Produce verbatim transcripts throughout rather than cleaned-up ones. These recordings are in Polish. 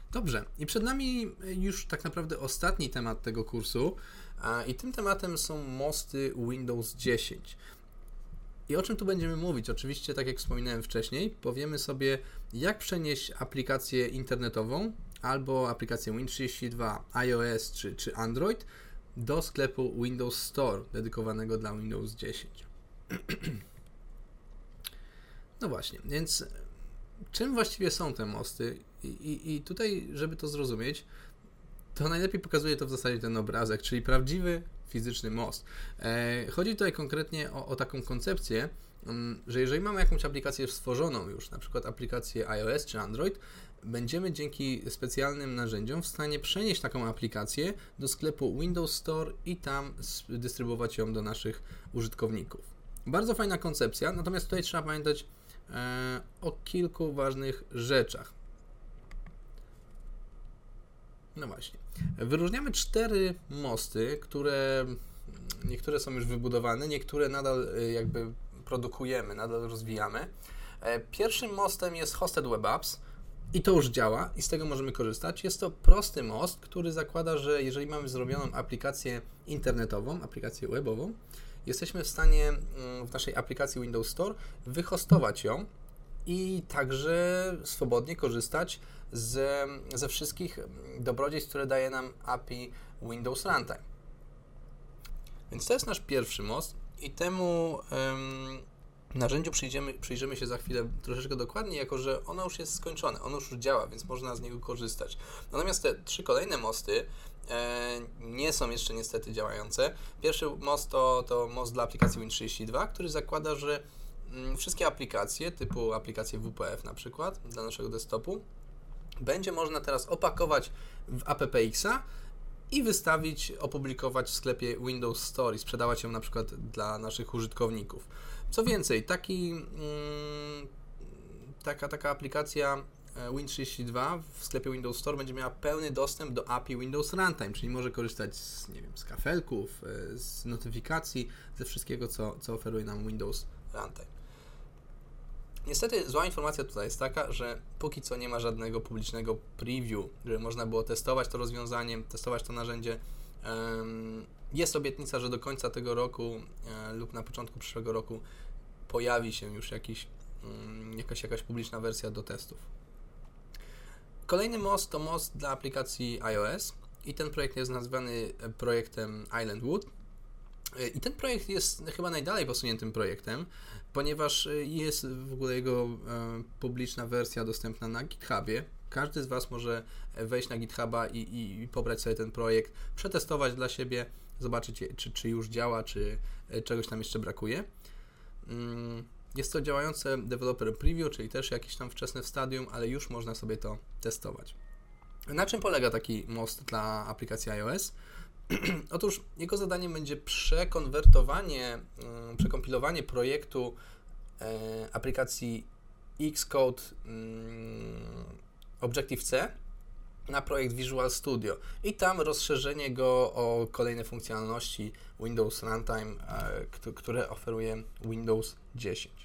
Dobrze, i przed nami już tak naprawdę ostatni temat tego kursu i tym tematem są mosty Windows dziesięć. I o czym tu będziemy mówić? Oczywiście, tak jak wspominałem wcześniej, powiemy sobie, jak przenieść aplikację internetową albo aplikację Win trzydzieści dwa, iOS czy, czy Android do sklepu Windows Store dedykowanego dla Windows dziesięć. No właśnie, więc czym właściwie są te mosty? I, i, I tutaj, żeby to zrozumieć, to najlepiej pokazuje to w zasadzie ten obrazek, czyli prawdziwy fizyczny most. E, chodzi tutaj konkretnie o, o taką koncepcję, um, że jeżeli mamy jakąś aplikację stworzoną już, na przykład aplikację iOS czy Android, będziemy dzięki specjalnym narzędziom w stanie przenieść taką aplikację do sklepu Windows Store i tam dystrybuować ją do naszych użytkowników. Bardzo fajna koncepcja, natomiast tutaj trzeba pamiętać e, o kilku ważnych rzeczach. No właśnie. Wyróżniamy cztery mosty, które niektóre są już wybudowane, niektóre nadal jakby produkujemy, nadal rozwijamy. Pierwszym mostem jest Hosted Web Apps i to już działa i z tego możemy korzystać. Jest to prosty most, który zakłada, że jeżeli mamy zrobioną aplikację internetową, aplikację webową, jesteśmy w stanie w naszej aplikacji Windows Store wyhostować ją i także swobodnie korzystać z, ze wszystkich dobrodziejstw, które daje nam A P I Windows Runtime. Więc to jest nasz pierwszy most i temu um, narzędziu przyjdziemy, przyjrzymy się za chwilę troszeczkę dokładniej, jako że ono już jest skończone, ono już działa, więc można z niego korzystać. Natomiast te trzy kolejne mosty e, nie są jeszcze niestety działające. Pierwszy most to, to most dla aplikacji Win trzydzieści dwa, który zakłada, że mm, wszystkie aplikacje, typu aplikacje W P F na przykład, dla naszego desktopu, będzie można teraz opakować w apx-a i wystawić, opublikować w sklepie Windows Store i sprzedawać ją na przykład dla naszych użytkowników. Co więcej, taki, mm, taka, taka aplikacja Win trzydzieści dwa w sklepie Windows Store będzie miała pełny dostęp do A P I Windows Runtime, czyli może korzystać z, nie wiem, z kafelków, z notyfikacji, ze wszystkiego, co, co oferuje nam Windows Runtime. Niestety zła informacja tutaj jest taka, że póki co nie ma żadnego publicznego preview, żeby można było testować to rozwiązanie, testować to narzędzie. Jest obietnica, że do końca tego roku lub na początku przyszłego roku pojawi się już jakiś, jakaś, jakaś publiczna wersja do testów. Kolejny most to most dla aplikacji iOS i ten projekt jest nazwany projektem Islandwood. I ten projekt jest chyba najdalej posuniętym projektem, ponieważ jest w ogóle jego e, publiczna wersja dostępna na GitHubie. Każdy z Was może wejść na GitHuba i, i, i pobrać sobie ten projekt, przetestować dla siebie, zobaczyć, czy, czy już działa, czy czegoś tam jeszcze brakuje. Jest to działające developer preview, czyli też jakieś tam wczesne stadium, ale już można sobie to testować. Na czym polega taki most dla aplikacji iOS? Otóż jego zadaniem będzie przekonwertowanie, przekompilowanie projektu e, aplikacji Xcode mm, Objective-C na projekt Visual Studio i tam rozszerzenie go o kolejne funkcjonalności Windows Runtime, e, k- które oferuje Windows dziesięć.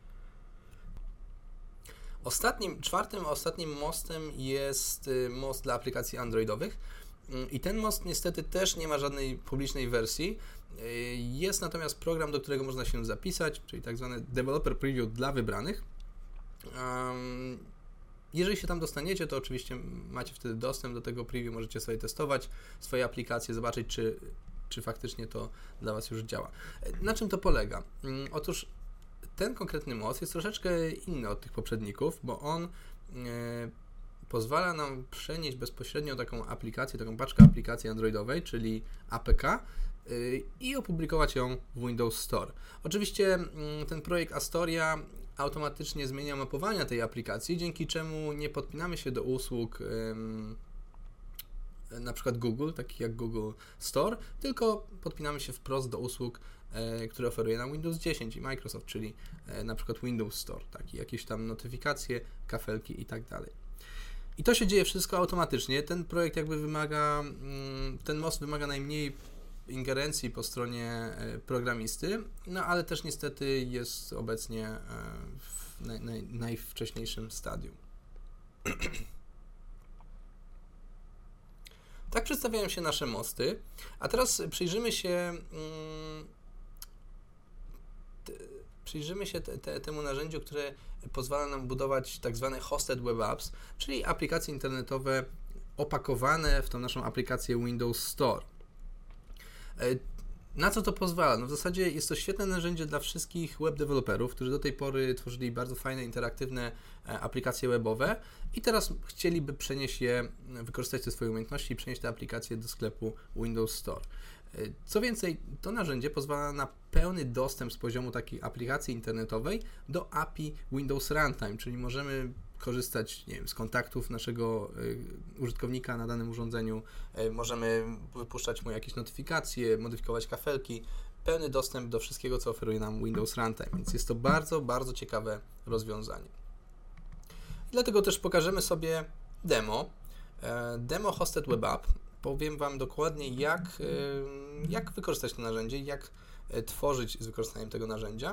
Ostatnim, czwartym, ostatnim mostem jest most dla aplikacji androidowych. I ten most niestety też nie ma żadnej publicznej wersji. Jest natomiast program, do którego można się zapisać, czyli tak zwany Developer Preview dla wybranych. Jeżeli się tam dostaniecie, to oczywiście macie wtedy dostęp do tego preview, możecie sobie testować swoje aplikacje, zobaczyć, czy, czy faktycznie to dla Was już działa. Na czym to polega? Otóż ten konkretny most jest troszeczkę inny od tych poprzedników, bo on pozwala nam przenieść bezpośrednio taką aplikację, taką paczkę aplikacji androidowej, czyli A P K yy, i opublikować ją w Windows Store. Oczywiście yy, ten projekt Astoria automatycznie zmienia mapowania tej aplikacji, dzięki czemu nie podpinamy się do usług yy, na przykład Google, takich jak Google Store, tylko podpinamy się wprost do usług, yy, które oferuje nam Windows dziesięć i Microsoft, czyli yy, na przykład Windows Store, takie jakieś tam notyfikacje, kafelki i tak dalej. I to się dzieje wszystko automatycznie. Ten projekt jakby wymaga, ten most wymaga najmniej ingerencji po stronie programisty, no ale też niestety jest obecnie w naj, naj, najwcześniejszym stadium. Tak przedstawiają się nasze mosty, a teraz przyjrzymy się mm, te, przyjrzymy się te, te, temu narzędziu, które pozwala nam budować tak zwane hosted web apps, czyli aplikacje internetowe opakowane w tą naszą aplikację Windows Store. Na co to pozwala? No w zasadzie jest to świetne narzędzie dla wszystkich web deweloperów, którzy do tej pory tworzyli bardzo fajne, interaktywne aplikacje webowe i teraz chcieliby przenieść je, wykorzystać te swoje umiejętności i przenieść te aplikacje do sklepu Windows Store. Co więcej, to narzędzie pozwala na pełny dostęp z poziomu takiej aplikacji internetowej do A P I Windows Runtime, czyli możemy korzystać, nie wiem, z kontaktów naszego y, użytkownika na danym urządzeniu, y, możemy wypuszczać mu jakieś notyfikacje, modyfikować kafelki, pełny dostęp do wszystkiego, co oferuje nam Windows Runtime, więc jest to bardzo, bardzo ciekawe rozwiązanie. I dlatego też pokażemy sobie demo, e, demo Hosted Web App. Powiem Wam dokładnie, jak, y, jak wykorzystać to narzędzie, jak y, tworzyć z wykorzystaniem tego narzędzia.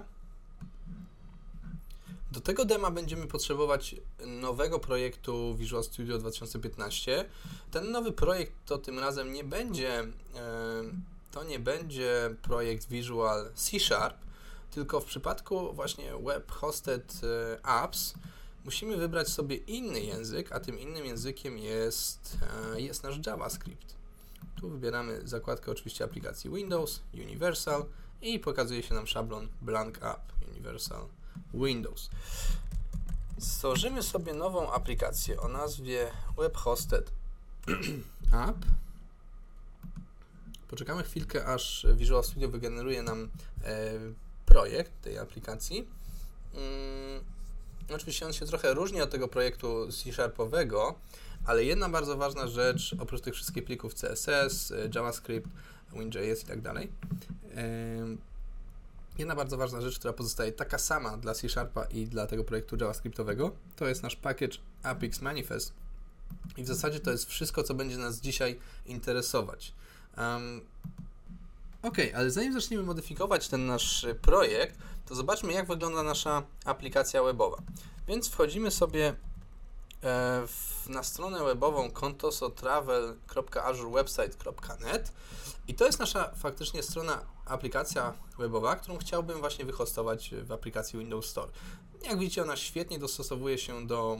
Do tego dema będziemy potrzebować nowego projektu Visual Studio dwa tysiące piętnaście. Ten nowy projekt to tym razem nie będzie, to nie będzie projekt Visual C Sharp, tylko w przypadku właśnie Web Hosted Apps musimy wybrać sobie inny język, a tym innym językiem jest, jest nasz JavaScript. Tu wybieramy zakładkę oczywiście aplikacji Windows, Universal i pokazuje się nam szablon Blank App, Universal Windows. Stworzymy sobie nową aplikację o nazwie Web Hosted App. Poczekamy chwilkę, aż Visual Studio wygeneruje nam e, projekt tej aplikacji. Hmm, oczywiście on się trochę różni od tego projektu C-Sharpowego, ale jedna bardzo ważna rzecz, oprócz tych wszystkich plików C S S, JavaScript, WinJS i tak dalej, jedna bardzo ważna rzecz, która pozostaje taka sama dla C-Sharpa i dla tego projektu JavaScriptowego, to jest nasz package Apix Manifest. I w zasadzie to jest wszystko, co będzie nas dzisiaj interesować. Um, ok, ale zanim zaczniemy modyfikować ten nasz projekt, to zobaczmy, jak wygląda nasza aplikacja webowa. Więc wchodzimy sobie e, w, na stronę webową contosotravel kropka azure website kropka net i to jest nasza faktycznie strona, aplikacja webowa, którą chciałbym właśnie wyhostować w aplikacji Windows Store. Jak widzicie, ona świetnie dostosowuje się do,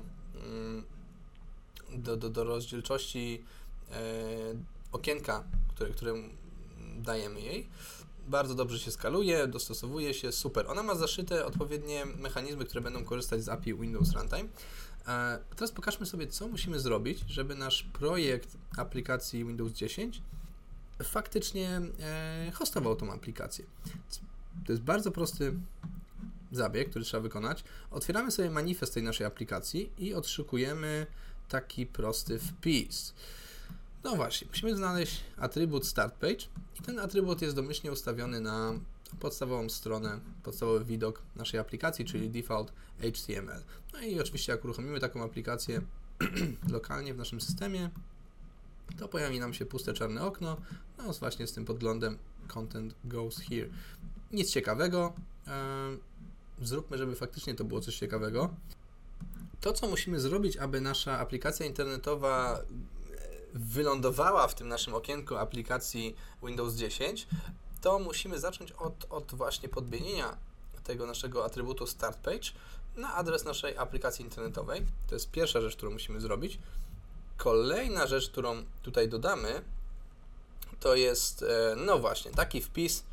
do, do, do rozdzielczości e, okienka, które, które dajemy jej. Bardzo dobrze się skaluje, dostosowuje się, super. Ona ma zaszyte odpowiednie mechanizmy, które będą korzystać z A P I Windows Runtime. E, teraz pokażmy sobie, co musimy zrobić, żeby nasz projekt aplikacji Windows dziesięć faktycznie e, hostował tą aplikację. To jest bardzo prosty zabieg, który trzeba wykonać. Otwieramy sobie manifest tej naszej aplikacji i odszukujemy taki prosty wpis. No właśnie, musimy znaleźć atrybut Start Page i ten atrybut jest domyślnie ustawiony na podstawową stronę, podstawowy widok naszej aplikacji, czyli default H T M L. No i oczywiście jak uruchomimy taką aplikację lokalnie w naszym systemie, to pojawi nam się puste czarne okno, no właśnie z tym podglądem Content goes here. Nic ciekawego. Zróbmy, żeby faktycznie to było coś ciekawego. To, co musimy zrobić, aby nasza aplikacja internetowa wylądowała w tym naszym okienku aplikacji Windows dziesięć, to musimy zacząć od, od właśnie podmienienia tego naszego atrybutu Start Page na adres naszej aplikacji internetowej. To jest pierwsza rzecz, którą musimy zrobić. Kolejna rzecz, którą tutaj dodamy, to jest, no właśnie, taki wpis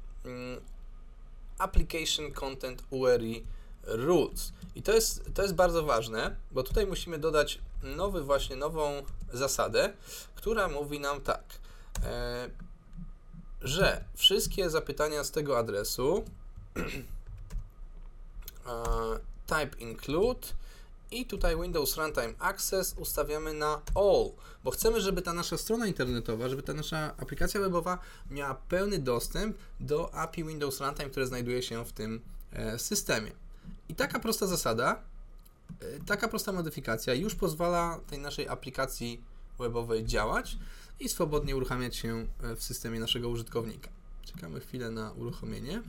Application Content U R I Rules. I to jest, to jest bardzo ważne, bo tutaj musimy dodać nowy, właśnie nową zasadę, która mówi nam tak, e, że wszystkie zapytania z tego adresu e, type include i tutaj Windows Runtime Access ustawiamy na All, bo chcemy, żeby ta nasza strona internetowa, żeby ta nasza aplikacja webowa miała pełny dostęp do A P I Windows Runtime, które znajduje się w tym e, systemie. I taka prosta zasada, e, taka prosta modyfikacja już pozwala tej naszej aplikacji webowej działać i swobodnie uruchamiać się w systemie naszego użytkownika. Czekamy chwilę na uruchomienie.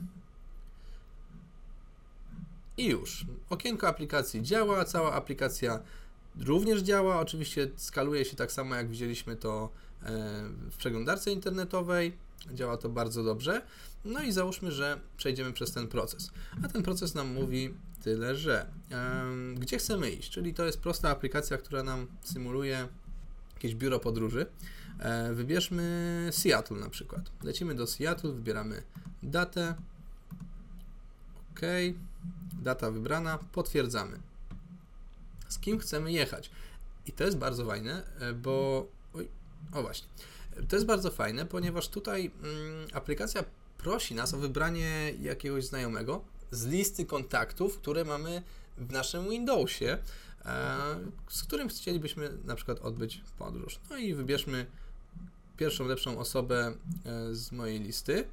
I już. Okienko aplikacji działa, cała aplikacja również działa. Oczywiście skaluje się tak samo, jak widzieliśmy to w przeglądarce internetowej. Działa to bardzo dobrze. No i załóżmy, że przejdziemy przez ten proces. A ten proces nam mówi tyle, że um, gdzie chcemy iść, czyli to jest prosta aplikacja, która nam symuluje jakieś biuro podróży. E, wybierzmy Seattle na przykład. Lecimy do Seattle, wybieramy datę. OK. Data wybrana, potwierdzamy. Z kim chcemy jechać? I to jest bardzo fajne, bo... Oj, o właśnie. To jest bardzo fajne, ponieważ tutaj mm, aplikacja prosi nas o wybranie jakiegoś znajomego z listy kontaktów, które mamy w naszym Windowsie, e, z którym chcielibyśmy na przykład odbyć podróż. No i wybierzmy pierwszą lepszą osobę e, z mojej listy.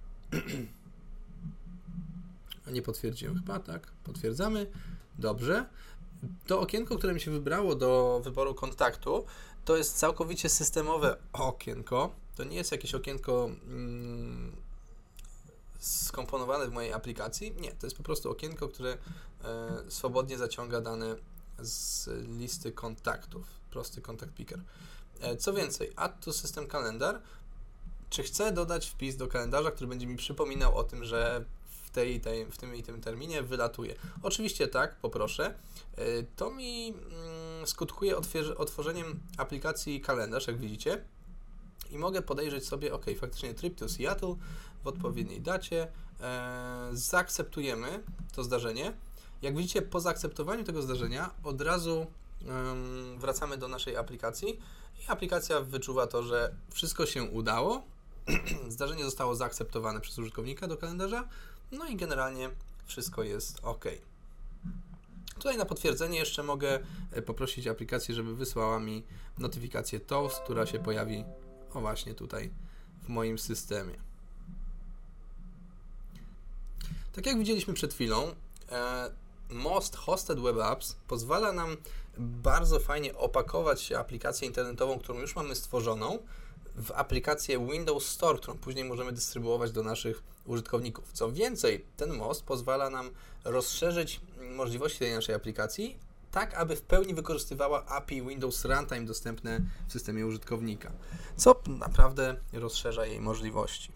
Nie potwierdziłem chyba, tak? Potwierdzamy. Dobrze. To okienko, które mi się wybrało do wyboru kontaktu, to jest całkowicie systemowe okienko. To nie jest jakieś okienko mm, skomponowane w mojej aplikacji. Nie, to jest po prostu okienko, które e, swobodnie zaciąga dane z listy kontaktów. Prosty contact picker. E, co więcej, add to system calendar. Czy chcę dodać wpis do kalendarza, który będzie mi przypominał o tym, że w, tej, tej, w tym i tym terminie wylatuje? Oczywiście tak, poproszę. E, to mi mm, skutkuje otworzeniem aplikacji kalendarz, jak widzicie. I mogę podejrzeć sobie, ok, faktycznie trip to Seattle w odpowiedniej dacie. E, zaakceptujemy to zdarzenie. Jak widzicie, po zaakceptowaniu tego zdarzenia od razu um, wracamy do naszej aplikacji i aplikacja wyczuwa to, że wszystko się udało. Zdarzenie zostało zaakceptowane przez użytkownika do kalendarza. No i generalnie wszystko jest ok. Tutaj na potwierdzenie jeszcze mogę poprosić aplikację, żeby wysłała mi notyfikację Toast, która się pojawi o właśnie tutaj w moim systemie. Tak jak widzieliśmy przed chwilą, Most Hosted Web Apps pozwala nam bardzo fajnie opakować aplikację internetową, którą już mamy stworzoną, w aplikację Windows Store, którą później możemy dystrybuować do naszych użytkowników. Co więcej, ten most pozwala nam rozszerzyć możliwości tej naszej aplikacji, tak aby w pełni wykorzystywała A P I Windows Runtime dostępne w systemie użytkownika, co naprawdę rozszerza jej możliwości.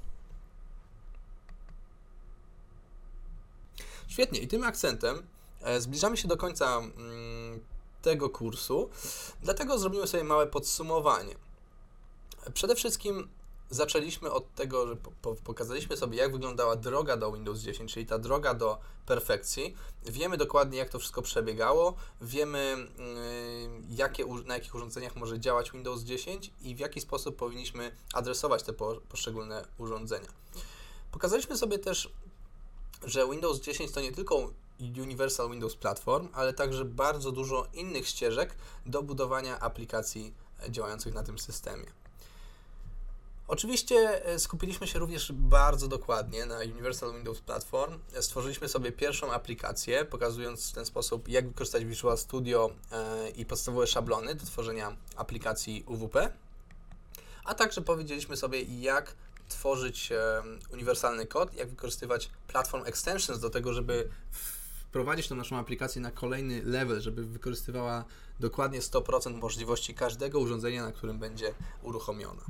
Świetnie, i tym akcentem e, zbliżamy się do końca mm, tego kursu, dlatego zrobimy sobie małe podsumowanie. Przede wszystkim zaczęliśmy od tego, że po, pokazaliśmy sobie, jak wyglądała droga do Windows dziesięć, czyli ta droga do perfekcji. Wiemy dokładnie, jak to wszystko przebiegało, wiemy, yy, jakie, na jakich urządzeniach może działać Windows dziesięć i w jaki sposób powinniśmy adresować te po, poszczególne urządzenia. Pokazaliśmy sobie też, że Windows dziesięć to nie tylko Universal Windows Platform, ale także bardzo dużo innych ścieżek do budowania aplikacji działających na tym systemie. Oczywiście skupiliśmy się również bardzo dokładnie na Universal Windows Platform. Stworzyliśmy sobie pierwszą aplikację, pokazując w ten sposób, jak wykorzystać Visual Studio i podstawowe szablony do tworzenia aplikacji U W P, a także powiedzieliśmy sobie, jak tworzyć uniwersalny kod, jak wykorzystywać Platform Extensions do tego, żeby wprowadzić tą naszą aplikację na kolejny level, żeby wykorzystywała dokładnie sto procent możliwości każdego urządzenia, na którym będzie uruchomiona.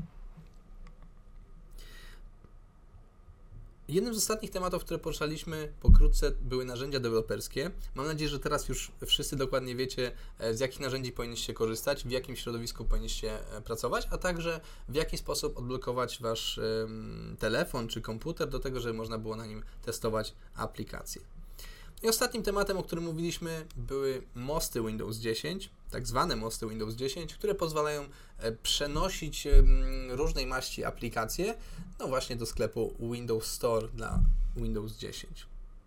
Jednym z ostatnich tematów, które poruszaliśmy pokrótce, były narzędzia deweloperskie. Mam nadzieję, że teraz już wszyscy dokładnie wiecie, z jakich narzędzi powinniście korzystać, w jakim środowisku powinniście pracować, a także w jaki sposób odblokować Wasz um, telefon czy komputer do tego, żeby można było na nim testować aplikacje. I ostatnim tematem, o którym mówiliśmy, były mosty Windows dziesięć, tak zwane mosty Windows dziesięć, które pozwalają przenosić różnej maści aplikacje, no właśnie do sklepu Windows Store dla Windows dziesięć.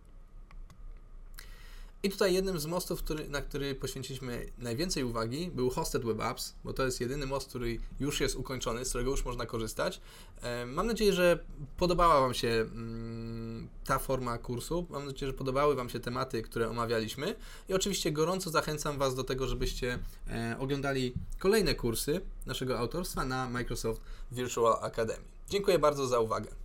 I tutaj jednym z mostów, który, na który poświęciliśmy najwięcej uwagi, był Hosted Web Apps, bo to jest jedyny most, który już jest ukończony, z którego już można korzystać. Mam nadzieję, że podobała Wam się ta forma kursu. Mam nadzieję, że podobały Wam się tematy, które omawialiśmy. I oczywiście gorąco zachęcam Was do tego, żebyście oglądali kolejne kursy naszego autorstwa na Microsoft Virtual Academy. Dziękuję bardzo za uwagę.